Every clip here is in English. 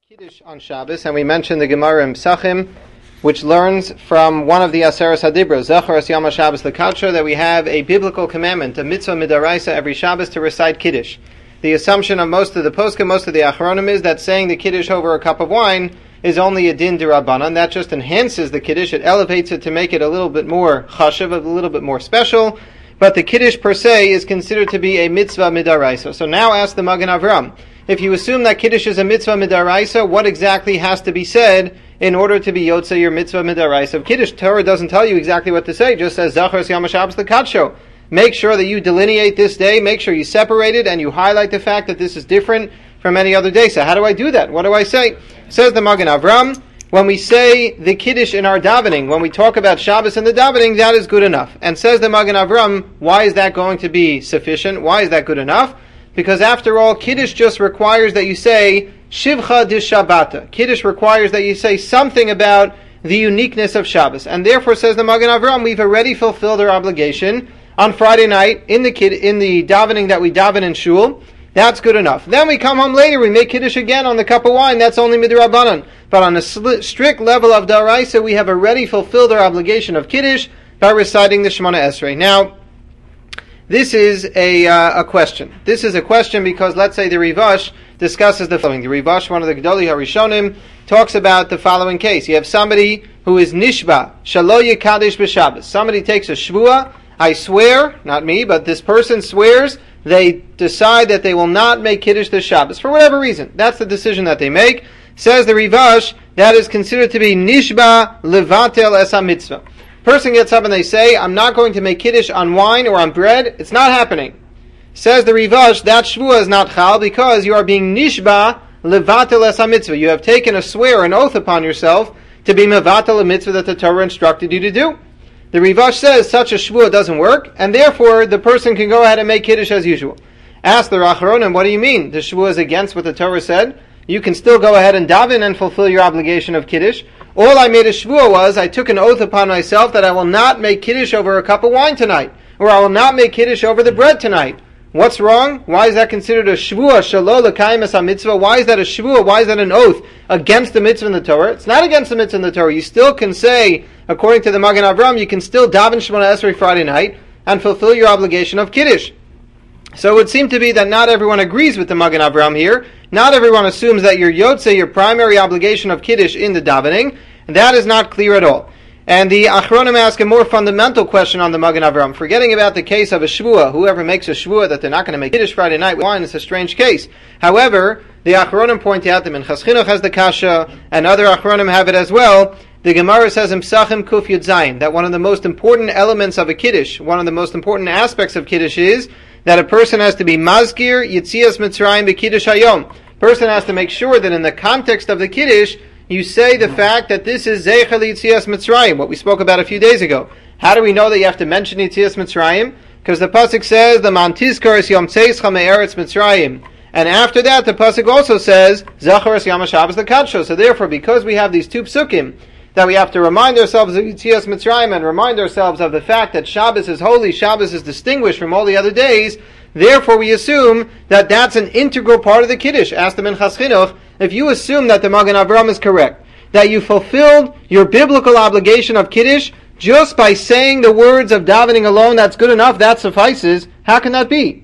Kiddush on Shabbos, and we mentioned the Gemara in Psachim, which learns from one of the Aseres Hadibros, Zachar Es Yom HaShabbos L'Kadsho, that we have a biblical commandment, a mitzvah midaraisa every Shabbos to recite Kiddush. The assumption of most of the poskim, most of the Achronim, is that saying the Kiddush over a cup of wine is only a din d'Rabbanan. That just enhances the Kiddush, it elevates it to make it a little bit more chashav, a little bit more special, but the Kiddush per se is considered to be a mitzvah midaraisa. So now ask the Magen Avram, if you assume that Kiddush is a mitzvah midaraisa, what exactly has to be said in order to be Yotze your mitzvah midaraisa of Kiddush? Torah doesn't tell you exactly what to say, it just says Zachar Es Yom HaShabbos L'Kadsho. Make sure that you delineate this day, make sure you separate it, and you highlight the fact that this is different from any other day. So how do I do that? What do I say? Says the Magen Avram, when we say the Kiddush in our davening, when we talk about Shabbos in the davening, that is good enough. And says the Magen Avram, why is that going to be sufficient? Why is that good enough? Because after all, Kiddush just requires that you say, Shivcha Dishabata. Kiddush requires that you say something about the uniqueness of Shabbos. And therefore, says the Magen Avram, we've already fulfilled our obligation on Friday night in the davening that we daven in shul. That's good enough. Then we come home later, we make Kiddush again on the cup of wine. That's only midrabanan. But on a strict level of daraisa, we have already fulfilled our obligation of Kiddush by reciting the Shemona Esrei. Now, this is a question. This is a question because, let's say, the Rivash discusses the following. The Rivash, one of the Gedolei HaRishonim, talks about the following case. You have somebody who is nishba, shalo yikadesh b'Shabbos. Somebody takes a shvua, I swear, not me, but this person swears, they decide that they will not make Kiddush this Shabbos, for whatever reason. That's the decision that they make. Says the Rivash, that is considered to be nishba levatel es ha-mitzvah. Person gets up and they say, I'm not going to make Kiddush on wine or on bread. It's not happening. Says the Rivash, that shvua is not chal because you are being nishba levatel es ha-mitzvah. You have taken a swear, an oath upon yourself to be mevatel a mitzvah that the Torah instructed you to do. The Rivash says such a shvua doesn't work, and therefore the person can go ahead and make Kiddush as usual. Ask the Achronim, what do you mean? The shvua is against what the Torah said? You can still go ahead and daven and fulfill your obligation of Kiddush. All I made a shvua was, I took an oath upon myself that I will not make Kiddush over a cup of wine tonight, or I will not make Kiddush over the bread tonight. What's wrong? Why is that considered a shvua? Shalo l'kayim es ha-mitzvah. Why is that a shvua? Why is that an oath against the mitzvah in the Torah? It's not against the mitzvah in the Torah. You still can say, according to the Magen Avram, you can still daven Shemona Esrei Friday night and fulfill your obligation of Kiddush. So it would seem to be that not everyone agrees with the Magen Avram here. Not everyone assumes that your Yotze, your primary obligation of Kiddush in the davening, and that is not clear at all. And the Achronim ask a more fundamental question on the Magen Avram. Forgetting about the case of a shvua, whoever makes a shvua that they're not going to make Kiddush Friday night with wine, it's a strange case. However, the Achronim point out that Minchas Chinuch has the kasha, and other Achronim have it as well. The Gemara says in Psachim Kuf Yud Zayin that one of the most important elements of a Kiddush, one of the most important aspects of Kiddush is that a person has to be Mazkir Yitzias Mitzrayim B'Kiddush Hayom. Person has to make sure that in the context of the Kiddush, you say the fact that this is Zeicher Yitzias Mitzrayim, what we spoke about a few days ago. How do we know that you have to mention Yitzias Mitzrayim? Because the pasuk says, the Man Tizkor Es Yom Tzeischa Me'eretz Mitzrayim. And after that, the pasuk also says, Zachar Es Yom HaShabbos L'Kadsho. So therefore, because we have these two psukim, that we have to remind ourselves of Yitzias Mitzrayim and remind ourselves of the fact that Shabbos is holy, Shabbos is distinguished from all the other days, therefore we assume that that's an integral part of the Kiddush. Ask the Minchas Chinuch, if you assume that the Magen Avram is correct, that you fulfilled your biblical obligation of Kiddush just by saying the words of davening alone, that's good enough, that suffices, how can that be?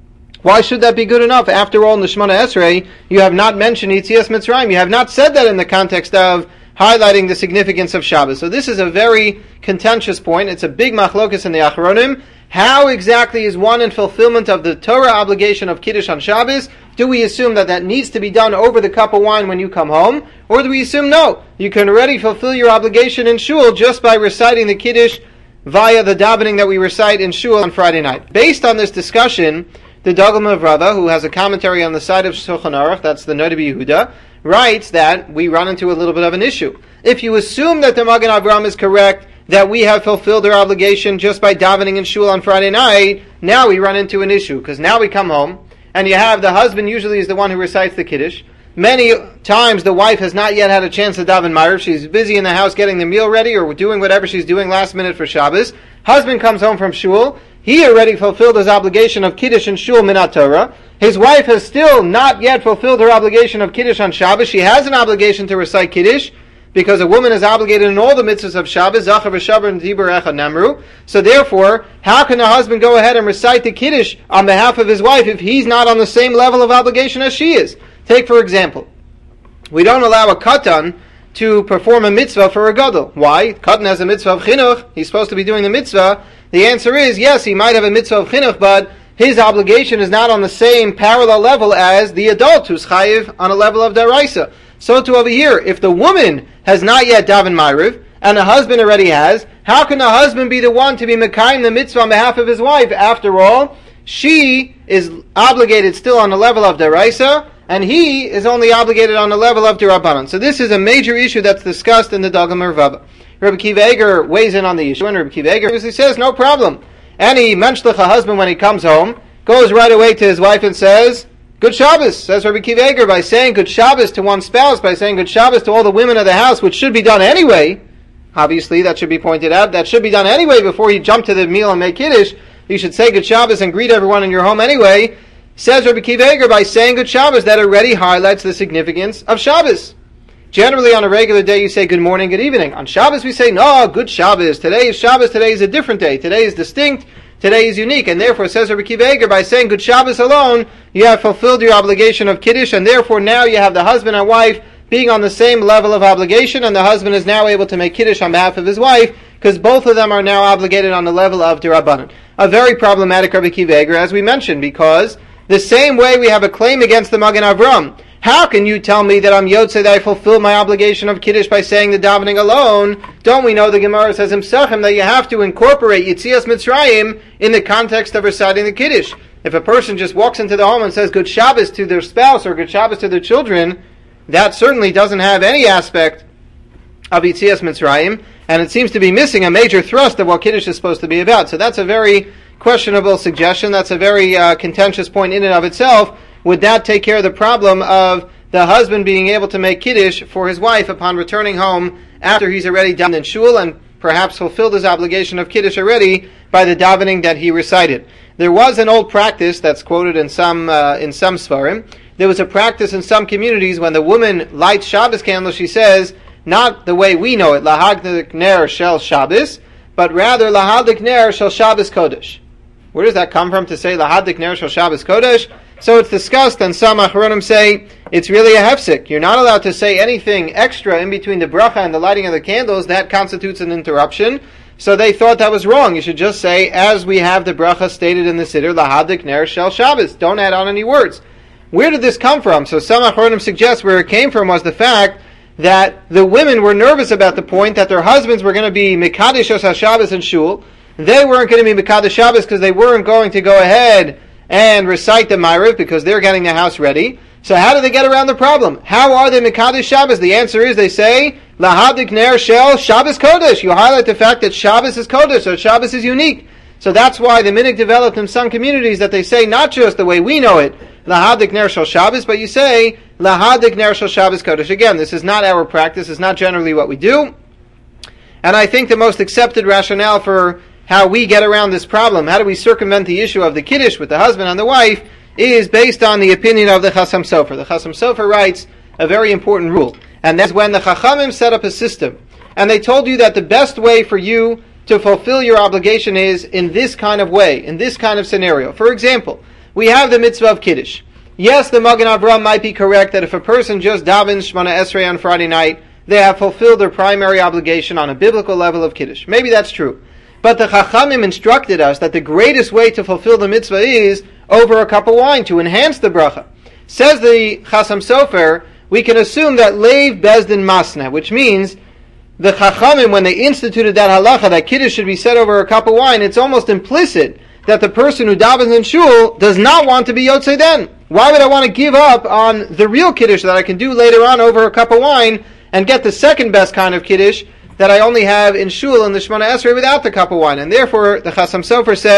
Why should that be good enough? After all, in the Shemona Esrei, you have not mentioned Yitzias Mitzrayim. You have not said that in the context of highlighting the significance of Shabbos. So this is a very contentious point. It's a big machlokus in the Achronim. How exactly is one in fulfillment of the Torah obligation of Kiddush on Shabbos? Do we assume that that needs to be done over the cup of wine when you come home? Or do we assume no, you can already fulfill your obligation in shul just by reciting the Kiddush via the davening that we recite in shul on Friday night? Based on this discussion, the Daglam of Rava, who has a commentary on the side of Shulchan Aruch, that's the Noda B'Yehuda, writes that we run into a little bit of an issue. If you assume that the Magen Avram is correct, that we have fulfilled our obligation just by davening in shul on Friday night, now we run into an issue, because now we come home, and you have the husband usually is the one who recites the Kiddush. Many times the wife has not yet had a chance to daven Ma'ariv. She's busy in the house getting the meal ready or doing whatever she's doing last minute for Shabbos. Husband comes home from shul. he already fulfilled his obligation of Kiddush and Shul Minat Torah. His wife has still not yet fulfilled her obligation of Kiddush on Shabbos. She has an obligation to recite Kiddush, because a woman is obligated in all the mitzvahs of Shabbos, Zachar v'Shaber and Dibur Echad Namru. So therefore, how can the husband go ahead and recite the Kiddush on behalf of his wife if he's not on the same level of obligation as she is? Take, for example, we don't allow a katan to perform a mitzvah for a gadol. Why? Katan has a mitzvah of chinuch. He's supposed to be doing the mitzvah. The answer is, yes, he might have a mitzvah of chinuch, but his obligation is not on the same parallel level as the adult who's chayiv on a level of daraisa. So too over here, if the woman has not yet daven ma'ariv, and the husband already has, how can the husband be the one to be mekayim the mitzvah on behalf of his wife? After all, she is obligated still on the level of deraisa, and he is only obligated on the level of derabanan. So this is a major issue that's discussed in the Dagam Mervava. Rabbi Akiva Eiger weighs in on the issue, and Rabbi Akiva Eiger says, no problem. Any menschlich husband, when he comes home, goes right away to his wife and says, Good Shabbos, says Rabbi Akiva Eiger, by saying Good Shabbos to one spouse, by saying Good Shabbos to all the women of the house, which should be done anyway. Obviously, that should be pointed out. That should be done anyway before you jump to the meal and make Kiddush. You should say Good Shabbos and greet everyone in your home anyway. Says Rabbi Akiva Eiger, by saying Good Shabbos, that already highlights the significance of Shabbos. Generally, on a regular day, you say good morning, good evening. On Shabbos, we say, no, Good Shabbos. Today is Shabbos. Today is a different day. Today is distinct. Today is unique, and therefore, says Rabbi Akiva Eiger, by saying Good Shabbos alone, you have fulfilled your obligation of Kiddush, and therefore now you have the husband and wife being on the same level of obligation, and the husband is now able to make Kiddush on behalf of his wife, because both of them are now obligated on the level of Dirabanan. A very problematic Rabbi Akiva Eiger, as we mentioned, because the same way we have a claim against the Magen Avram. How can you tell me that I'm Yotzei, that I fulfill my obligation of Kiddush by saying the davening alone? Don't we know the Gemara says in Pesachim that you have to incorporate Yetzias Mitzrayim in the context of reciting the Kiddush? If a person just walks into the home and says Good Shabbos to their spouse or Good Shabbos to their children, that certainly doesn't have any aspect of Yetzias Mitzrayim, and it seems to be missing a major thrust of what Kiddush is supposed to be about. So that's a very questionable suggestion. That's a very contentious point in and of itself. Would that take care of the problem of the husband being able to make Kiddush for his wife upon returning home after he's already done in shul and perhaps fulfilled his obligation of Kiddush already by the davening that he recited? There was an old practice that's quoted in some Svarim. There was a practice in some communities when the woman lights Shabbos candles, she says, not the way we know it, Lahadlik Ner Shel Shabbos, but rather Lahadlik Ner Shel Shabbos Kodesh. Where does that come from to say Lahadlik Ner Shel Shabbos Kodesh? So it's discussed, and some Acharonim say it's really a hefsek. You're not allowed to say anything extra in between the bracha and the lighting of the candles. That constitutes an interruption. So they thought that was wrong. You should just say, as we have the bracha stated in the Siddur, Lahadlik Ner Shel Shabbos. Don't add on any words. Where did this come from? So some Acharonim suggest where it came from was the fact that the women were nervous about the point that their husbands were going to be Mekadesh Os HaShabbos and Shul. They weren't going to be Mekadesh Shabbos because they weren't going to go ahead and recite the Ma'ariv because they're getting the house ready. So how do they get around the problem? How are they Mekadesh Shabbos? The answer is they say, Lahadlik Ner Shel Shabbos Kodesh. You highlight the fact that Shabbos is Kodesh, so Shabbos is unique. So that's why the minhag developed in some communities that they say not just the way we know it, Lahadlik Ner Shel Shabbos, but you say, Lahadlik Ner Shel Shabbos Kodesh. Again, this is not our practice, it's not generally what we do. And I think the most accepted rationale for how we get around this problem, how do we circumvent the issue of the Kiddush with the husband and the wife, is based on the opinion of the Chasam Sofer. The Chasam Sofer writes a very important rule, and that's when the Chachamim set up a system, and they told you that the best way for you to fulfill your obligation is in this kind of way, in this kind of scenario. For example, we have the mitzvah of Kiddush. Yes, the Magen Avraham might be correct that if a person just davens Shemona Esrei on Friday night, they have fulfilled their primary obligation on a biblical level of Kiddush. Maybe that's true. But the Chachamim instructed us that the greatest way to fulfill the mitzvah is over a cup of wine, to enhance the bracha. Says the Chasam Sofer, we can assume that Leiv Bezdin Masna, which means the Chachamim, when they instituted that halacha, that Kiddush should be said over a cup of wine, it's almost implicit that the person who davens in shul does not want to be Yotzei then. Why would I want to give up on the real Kiddush that I can do later on over a cup of wine and get the second best kind of Kiddush that I only have in shul in the Shemona Esrei without the cup of wine? And therefore, the Chasam Sofer says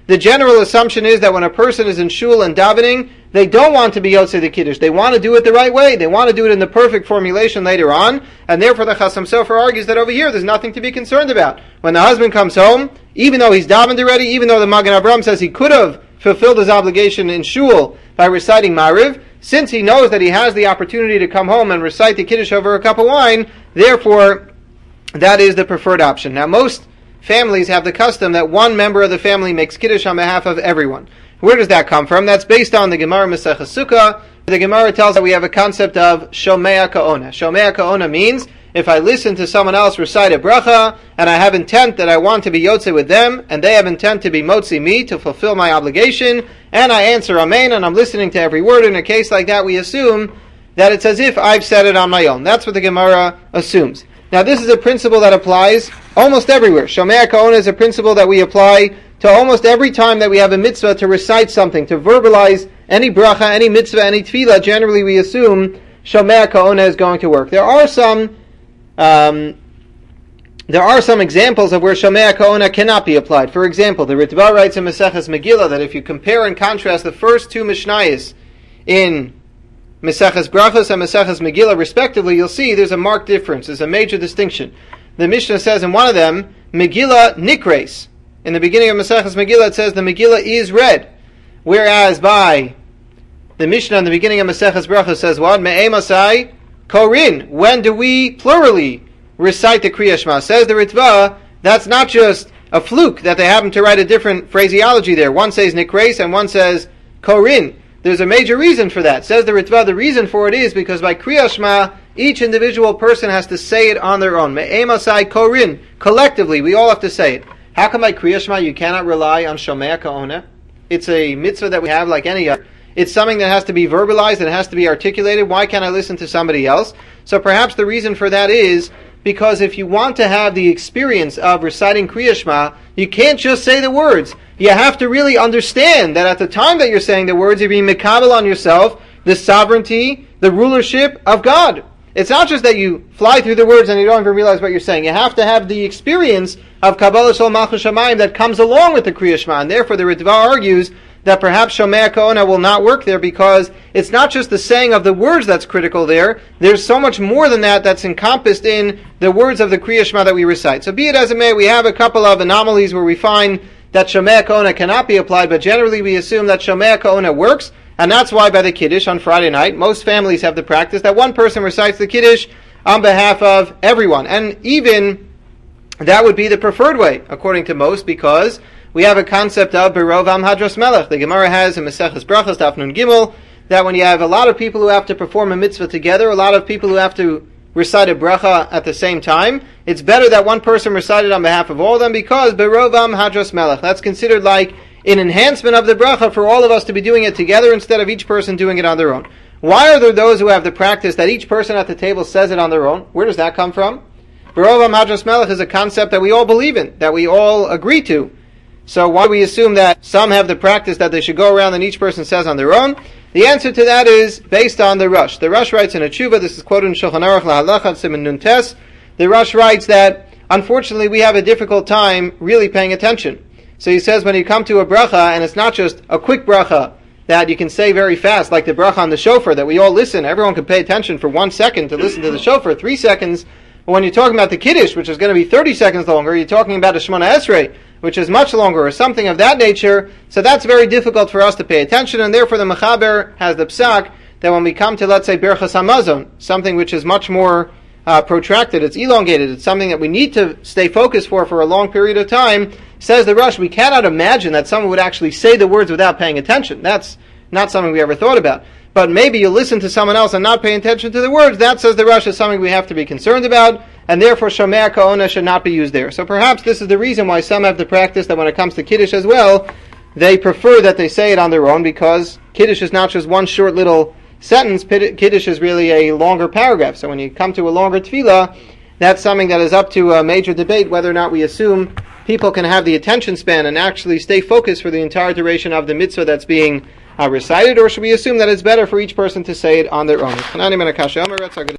the general assumption is that when a person is in shul and davening, they don't want to be Yotzei the Kiddush. They want to do it the right way. They want to do it in the perfect formulation later on. And therefore the Chasam Sofer argues that over here there's nothing to be concerned about. When the husband comes home, even though he's davened already, even though the Magen Avraham says he could have fulfilled his obligation in shul by reciting Mariv, since he knows that he has the opportunity to come home and recite the Kiddush over a cup of wine, therefore that is the preferred option. Now most families have the custom that one member of the family makes Kiddush on behalf of everyone. Where does that come from? That's based on the Gemara Maseches Sukkah. The Gemara tells that we have a concept of Shomea Ka'ona. Shomea Ka'ona means if I listen to someone else recite a bracha, and I have intent that I want to be Yotzei with them, and they have intent to be Motzi me, to fulfill my obligation, and I answer Amen, and I'm listening to every word, in a case like that we assume that it's as if I've said it on my own. That's what the Gemara assumes. Now this is a principle that applies almost everywhere. Shomea Ka'ona is a principle that we apply to almost every time that we have a mitzvah to recite something, to verbalize any bracha, any mitzvah, any tefillah. Generally we assume Shomea Ka'ona is going to work. There are some examples of where Shomea Ka'ona cannot be applied. For example, the Ritva writes in Maseches Megillah that if you compare and contrast the first two Mishnayos in Maseches Brachos and Maseches Megillah respectively, you'll see there's a marked difference. There's a major distinction. The Mishnah says in one of them, Megillah Nikres. In the beginning of Maseches Megillah it says the Megillah is read. Whereas by the Mishnah in the beginning of Maseches Brachos says what? Me'ei Masai Korin. When do we plurally recite the Kriya Shema? Says the Ritva, that's not just a fluke that they happen to write a different phraseology there. One says Nikres and one says Korin. There's a major reason for that. Says the Ritva, the reason for it is because by Kriya Shema, each individual person has to say it on their own. Me'ei Masai Korin. Collectively, we all have to say it. How come by Kriya Shema you cannot rely on Shomea Ka'ona? It's a mitzvah that we have like any other. It's something that has to be verbalized and it has to be articulated. Why can't I listen to somebody else? So perhaps the reason for that is because if you want to have the experience of reciting Kriya Shema, you can't just say the words. You have to really understand that at the time that you're saying the words, you're being mikabel on yourself the sovereignty, the rulership of God. It's not just that you fly through the words and you don't even realize what you're saying. You have to have the experience of Kabbalah Shel Malchus Shamayim that comes along with the Kriya Shema. And therefore the Ritva argues that perhaps Shomea Ka'ona will not work there because it's not just the saying of the words that's critical there. There's so much more than that that's encompassed in the words of the Kriya Shema that we recite. So be it as it may, we have a couple of anomalies where we find that Shomea Ka'ona cannot be applied, but generally we assume that Shomea Ka'ona works. And that's why by the Kiddush on Friday night, most families have the practice that one person recites the Kiddush on behalf of everyone. And even that would be the preferred way, according to most, because we have a concept of Berov Am Hadras Melech. The Gemara has in Maseches Brachos, Daf Nun Gimel, that when you have a lot of people who have to perform a mitzvah together, a lot of people who have to recite a bracha at the same time, it's better that one person recite it on behalf of all of them because Berov Am Hadras Melech. That's considered like an enhancement of the bracha for all of us to be doing it together instead of each person doing it on their own. Why are there those who have the practice that each person at the table says it on their own? Where does that come from? Berov Am Hadras Melech is a concept that we all believe in, that we all agree to. So why do we assume that some have the practice that they should go around and each person says on their own? The answer to that is based on the Rush. The Rush writes in a tshuva, this is quoted in Shulchan Aruch Lahalacha Siman Nun Tes. The Rush writes that unfortunately we have a difficult time really paying attention. So he says when you come to a bracha, and it's not just a quick bracha that you can say very fast, like the bracha on the shofar, that we all listen, everyone can pay attention for 1 second to listen to the shofar, 3 seconds. But when you're talking about the Kiddush, which is going to be 30 seconds longer, you're talking about a Shemona Esrei, which is much longer, or something of that nature, so that's very difficult for us to pay attention, and therefore the Mechaber has the psak that when we come to, let's say, Berchas Hamazon, something which is much more protracted, it's elongated, it's something that we need to stay focused for a long period of time, says the Rush, we cannot imagine that someone would actually say the words without paying attention. That's not something we ever thought about. But maybe you listen to someone else and not pay attention to the words, that, says the Rush, is something we have to be concerned about, and therefore Shomea Ka'ona should not be used there. So perhaps this is the reason why some have the practice that when it comes to Kiddush as well, they prefer that they say it on their own, because Kiddush is not just one short little sentence, Kiddush is really a longer paragraph. So when you come to a longer tefillah, that's something that is up to a major debate, whether or not we assume people can have the attention span and actually stay focused for the entire duration of the mitzvah that's being recited, or should we assume that it's better for each person to say it on their own?